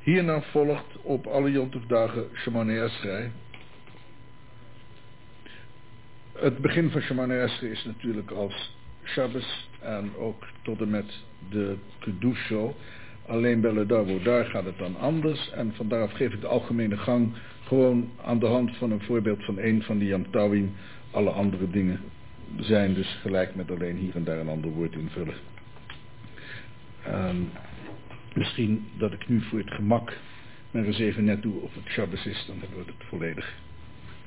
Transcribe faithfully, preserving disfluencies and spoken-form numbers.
Hierna volgt op alle Yom Tov dagen Shemona Esrei. Het begin van Shemona Esrei is natuurlijk als Shabbos en ook tot en met de Kedusha. Alleen bij Ledavo, daar gaat het dan anders. En vandaar geef ik de algemene gang gewoon aan de hand van een voorbeeld van een van die Yom Tawim. Alle andere dingen zijn dus gelijk met alleen hier en daar een ander woord invullen. Um, misschien dat ik nu voor het gemak maar eens even net doe of het Shabbos is, dan hebben we het volledig.